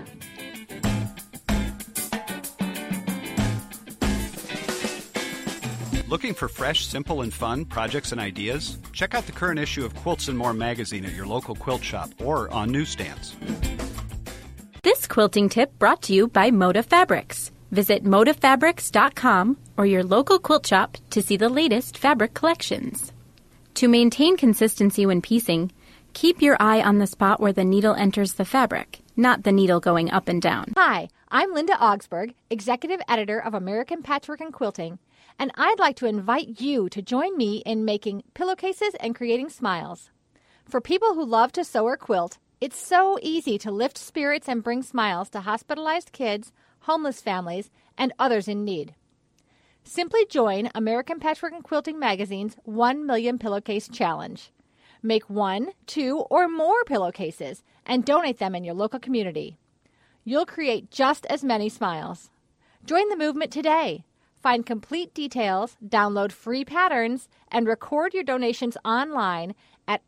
Looking for fresh, simple, and fun projects and ideas? Check out the current issue of Quilts and More magazine at your local quilt shop or on newsstands. This quilting tip brought to you by Moda Fabrics. Visit modafabrics.com or your local quilt shop to see the latest fabric collections. To maintain consistency when piecing, keep your eye on the spot where the needle enters the fabric, not the needle going up and down. Hi, I'm Linda Augsburg, Executive Editor of American Patchwork and Quilting, and I'd like to invite you to join me in making pillowcases and creating smiles. For people who love to sew or quilt, it's so easy to lift spirits and bring smiles to hospitalized kids, homeless families, and others in need. Simply join American Patchwork and Quilting Magazine's 1 Million Pillowcase Challenge. Make 1, 2, or more pillowcases and donate them in your local community. You'll create just as many smiles. Join the movement today. Find complete details, download free patterns, and record your donations online at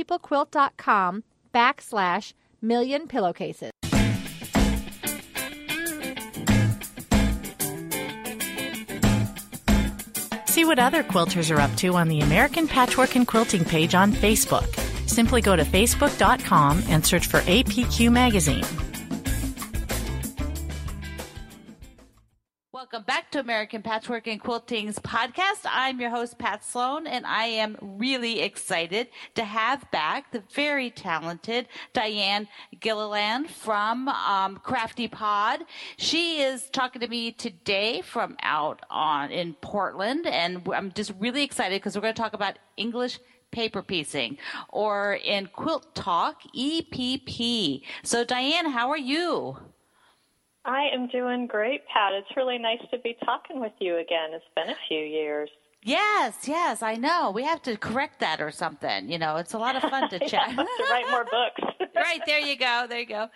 allpeoplequilt.com/million pillowcases. See what other quilters are up to on the American Patchwork and Quilting page on Facebook. Simply go to facebook.com and search for APQ Magazine. Welcome back to American Patchwork and Quilting's podcast. I'm your host, Pat Sloan, and I am really excited to have back the very talented Diane Gilliland from Crafty Pod. She is talking to me today from out in Portland, and I'm just really excited because we're going to talk about English paper piecing, or in Quilt Talk, EPP. So Diane, how are you? I am doing great, Pat. It's really nice to be talking with you again. It's been a few years. Yes, I know. We have to correct that or something. You know, it's a lot of fun to chat. To write more books. Right, there you go.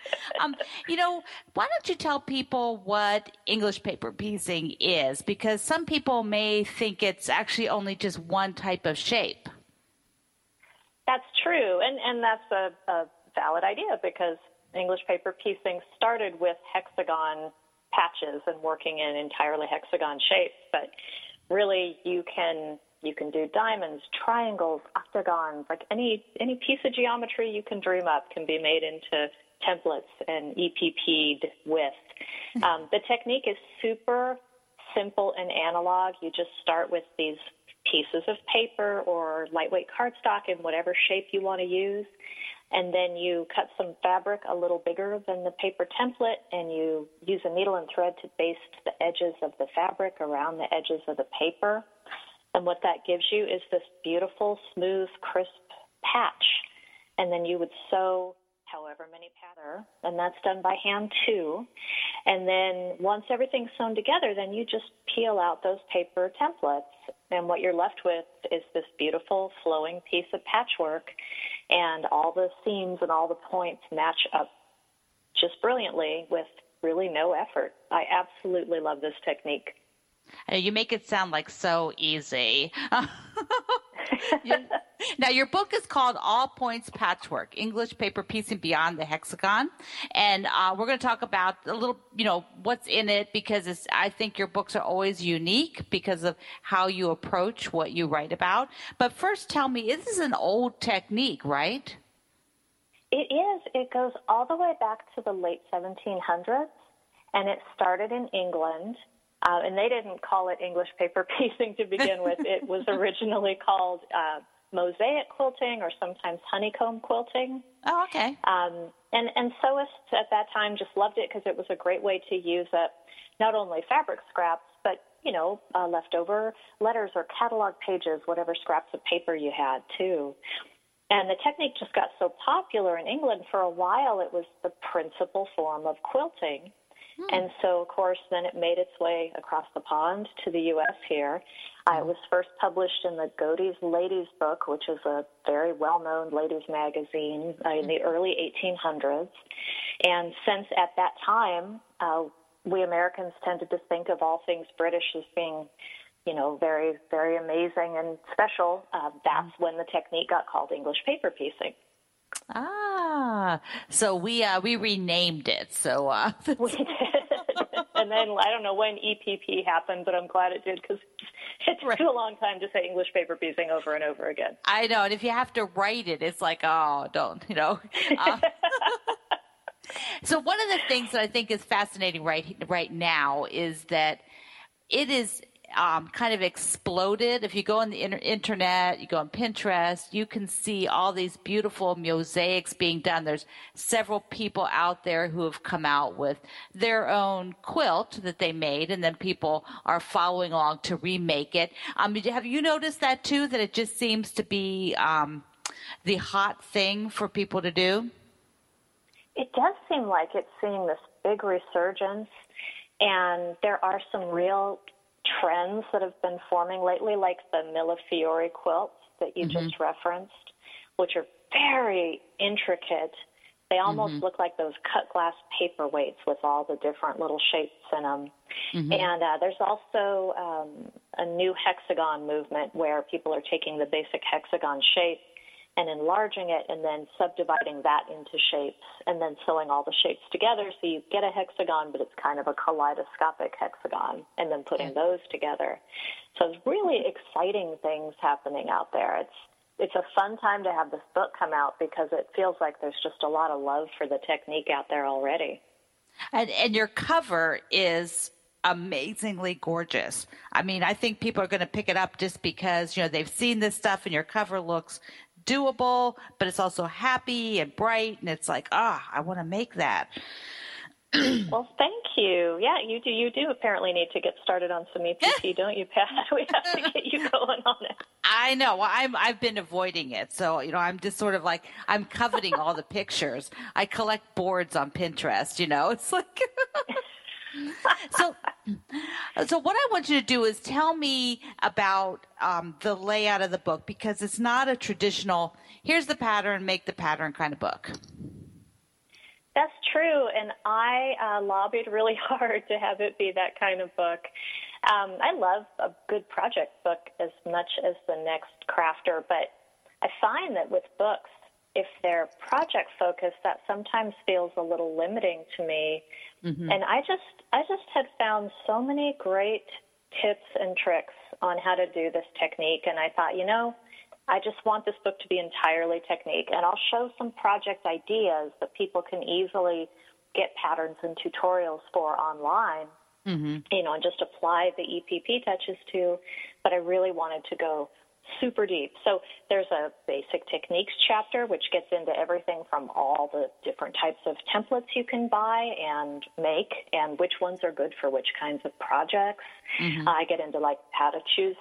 Why don't you tell people what English paper piecing is? Because some people may think it's actually only just one type of shape. That's true, and that's a valid idea, because English paper piecing started with hexagon patches and working in entirely hexagon shapes, but really you can do diamonds, triangles, octagons, like any piece of geometry you can dream up can be made into templates and EPP'd with. The technique is super simple and analog. You just start with these pieces of paper or lightweight cardstock in whatever shape you want to use. And then you cut some fabric a little bigger than the paper template, and you use a needle and thread to baste the edges of the fabric around the edges of the paper. And what that gives you is this beautiful, smooth, crisp patch. And then you would sew however many patterns, and that's done by hand too. And then once everything's sewn together, then you just peel out those paper templates. And what you're left with is this beautiful flowing piece of patchwork, and all the seams and all the points match up just brilliantly with really no effort. I absolutely love this technique. You make it sound like so easy. Now, your book is called All Points Patchwork, English Paper Piecing Beyond the Hexagon. And we're going to talk about a little, what's in it, because I think your books are always unique because of how you approach what you write about. But first, tell me, this is an old technique, right? It is. It goes all the way back to the late 1700s, and it started in England. And they didn't call it English paper piecing to begin with. It was originally called mosaic quilting, or sometimes honeycomb quilting. Oh, okay. And sewists at that time just loved it because it was a great way to use up not only fabric scraps, but, leftover letters or catalog pages, whatever scraps of paper you had, too. And the technique just got so popular in England. For a while, it was the principal form of quilting. And so, of course, then it made its way across the pond to the U.S. here. It was first published in the Godey's Ladies Book, which is a very well-known ladies magazine in the early 1800s. And since at that time, we Americans tended to think of all things British as being, very, very amazing and special, that's when the technique got called English paper piecing. So we renamed it. So we did. And then I don't know when EPP happened, but I'm glad it did, because it took a long time to say English paper piecing over and over again. I know, and if you have to write it, it's like, don't. So one of the things that I think is fascinating right now is that it is kind of exploded. If you go on the internet, you go on Pinterest, you can see all these beautiful mosaics being done. There's several people out there who have come out with their own quilt that they made, and then people are following along to remake it. Have you noticed that too, that it just seems to be the hot thing for people to do? It does seem like it's seeing this big resurgence, and there are some real trends that have been forming lately, like the Millefiori quilts that you just referenced, which are very intricate. They almost look like those cut glass paperweights with all the different little shapes in them. And there's also a new hexagon movement where people are taking the basic hexagon shape and enlarging it and then subdividing that into shapes and then sewing all the shapes together so you get a hexagon, but it's kind of a kaleidoscopic hexagon, and then putting those together. So it's really exciting things happening out there. It's a fun time to have this book come out because it feels like there's just a lot of love for the technique out there already. And your cover is amazingly gorgeous. I mean, I think people are going to pick it up just because, they've seen this stuff, and your cover looks doable, but it's also happy and bright, and it's like, I want to make that. Well, thank you. Yeah, you do. You do apparently need to get started on some EPP, don't you, Pat? We have to get you going on it. I know. Well, I've been avoiding it. So, I'm just sort of like, I'm coveting all the pictures. I collect boards on Pinterest, It's like... So what I want you to do is tell me about the layout of the book, because it's not a traditional, here's the pattern, make the pattern kind of book. That's true, and I lobbied really hard to have it be that kind of book. I love a good project book as much as the next crafter, but I find that with books, if they're project focused, that sometimes feels a little limiting to me. Mm-hmm. And I just had found so many great tips and tricks on how to do this technique, and I thought, I just want this book to be entirely technique, and I'll show some project ideas that people can easily get patterns and tutorials for online, and just apply the EPP touches to, but I really wanted to go super deep. So there's a basic techniques chapter, which gets into everything from all the different types of templates you can buy and make, and which ones are good for which kinds of projects. Mm-hmm. I get into like how to choose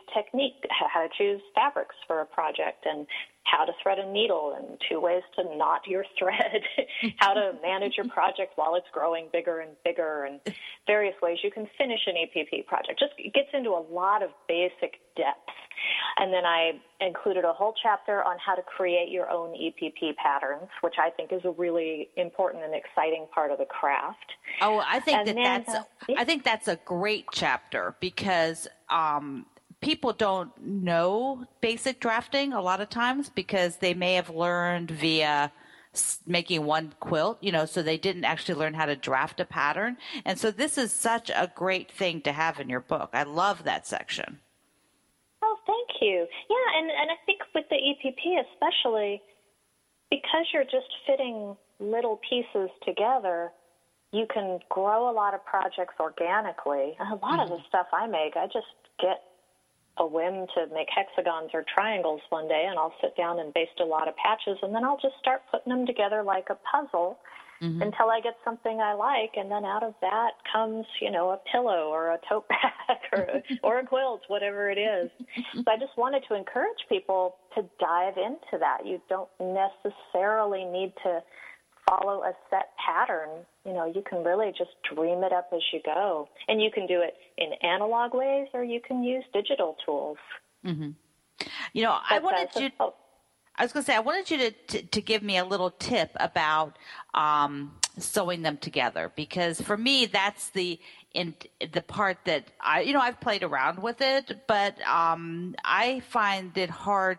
fabrics for a project, and how to thread a needle, and 2 ways to knot your thread, how to manage your project while it's growing bigger and bigger, and various ways you can finish an EPP project. Just it gets into a lot of basic depth. And then I included a whole chapter on how to create your own EPP patterns, which I think is a really important and exciting part of the craft. Oh, I think that's a great chapter, because people don't know basic drafting a lot of times, because they may have learned via making one quilt, so they didn't actually learn how to draft a pattern. And so this is such a great thing to have in your book. I love that section. Oh, thank you. Yeah, and I think with the EPP especially, because you're just fitting little pieces together, you can grow a lot of projects organically. And a lot of the stuff I make, I just get a whim to make hexagons or triangles one day, and I'll sit down and baste a lot of patches, and then I'll just start putting them together like a puzzle until I get something I like, and then out of that comes, a pillow or a tote bag or a quilt, whatever it is. So I just wanted to encourage people to dive into that. You don't necessarily need to follow a set pattern. You can really just dream it up as you go. And you can do it in analog ways, or you can use digital tools. Mm-hmm. I wanted you to give me a little tip about sewing them together, because for me, that's the part that I've played around with it, but I find it hard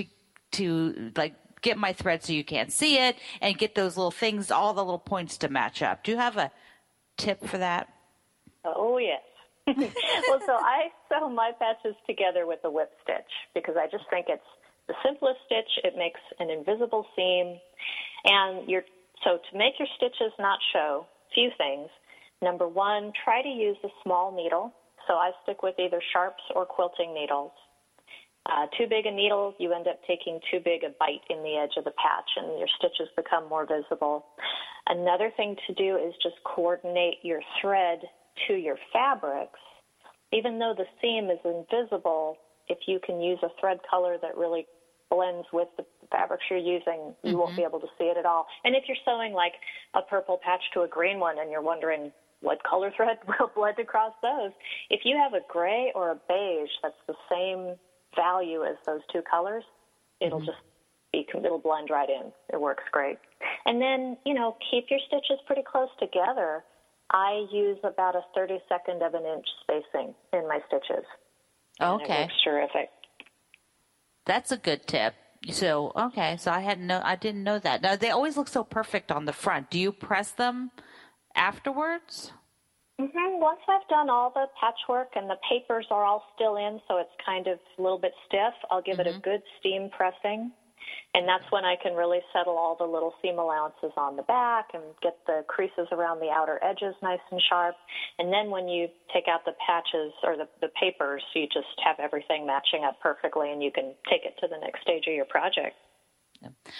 to like get my thread so you can't see it, and get those little things, all the little points to match up. Do you have a tip for that? Oh, yes. Well, so I sew my patches together with a whip stitch, because I just think it's the simplest stitch. It makes an invisible seam. And so to make your stitches not show, few things. Number 1, try to use a small needle. So I stick with either sharps or quilting needles. Too big a needle, you end up taking too big a bite in the edge of the patch, and your stitches become more visible. Another thing to do is just coordinate your thread to your fabrics. Even though the seam is invisible, if you can use a thread color that really blends with the fabrics you're using, you won't be able to see it at all. And if you're sewing like a purple patch to a green one and you're wondering what color thread will blend across those, if you have a gray or a beige that's the same value as those two colors, it'll just it'll blend right in. It works great. And then, keep your stitches pretty close together. I use about a 32nd of an inch spacing in my stitches. Okay. It works terrific. That's a good tip. So I didn't know that. Now, they always look so perfect on the front. Do you press them afterwards? Once I've done all the patchwork and the papers are all still in, so it's kind of a little bit stiff, I'll give it a good steam pressing. And that's when I can really settle all the little seam allowances on the back and get the creases around the outer edges nice and sharp. And then when you take out the patches or the papers, you just have everything matching up perfectly, and you can take it to the next stage of your project.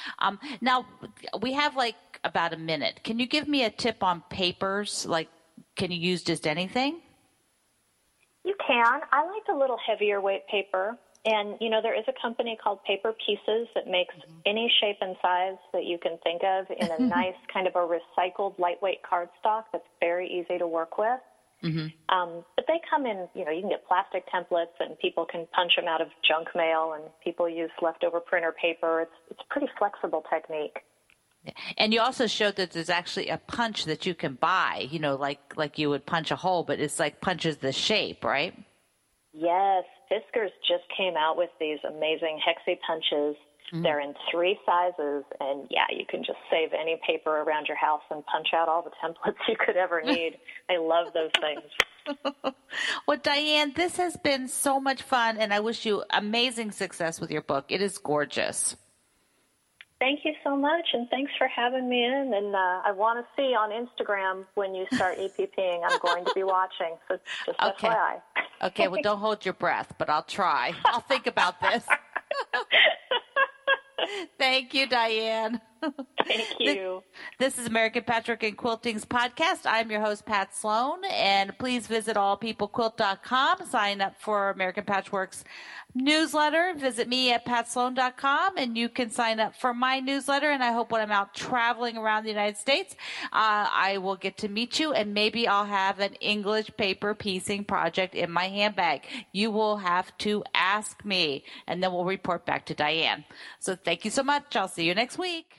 Now, we have like about a minute. Can you give me a tip on papers, like can you use just anything? You can. I like a little heavier weight paper. And, there is a company called Paper Pieces that makes any shape and size that you can think of in a nice kind of a recycled lightweight cardstock that's very easy to work with. But they come in, you can get plastic templates and people can punch them out of junk mail and people use leftover printer paper. It's a pretty flexible technique. And you also showed that there's actually a punch that you can buy, like you would punch a hole, but it's like punches the shape, right? Yes, Fiskars just came out with these amazing Hexi punches. They're in 3 sizes, and you can just save any paper around your house and punch out all the templates you could ever need. I love those things. Well, Diane, this has been so much fun, and I wish you amazing success with your book. It is gorgeous. Thank you so much, and thanks for having me in. And I want to see on Instagram when you start EPPing. I'm going to be watching, so just FYI. Okay, well, don't hold your breath, but I'll try. I'll think about this. Thank you, Diane. Thank you. This is American Patchwork and Quilting's podcast. I'm your host, Pat Sloan, and please visit allpeoplequilt.com. Sign up for American Patchwork's newsletter. Visit me at patsloan.com, and you can sign up for my newsletter. And I hope when I'm out traveling around the United States, I will get to meet you, and maybe I'll have an English paper piecing project in my handbag. You will have to ask me, and then we'll report back to Diane. So thank you so much. I'll see you next week.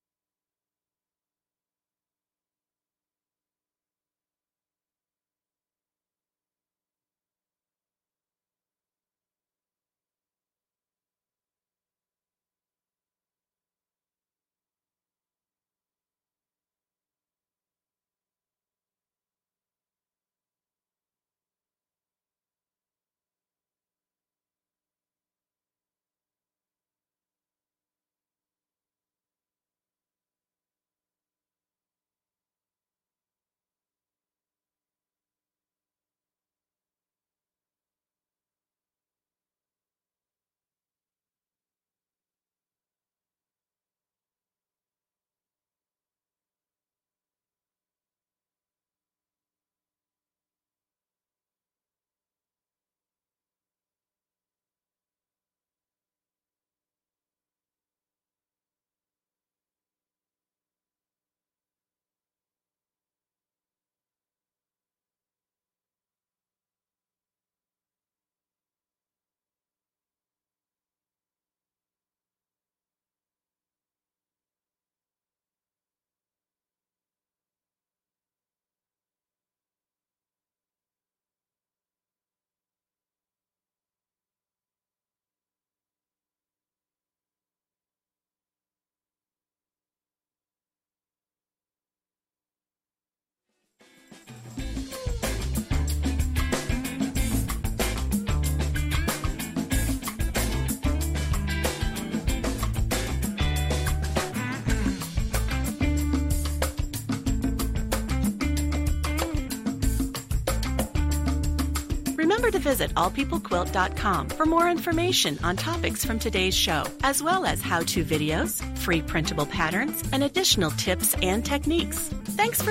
Remember to visit allpeoplequilt.com for more information on topics from today's show, as well as how-to videos, free printable patterns, and additional tips and techniques. Thanks for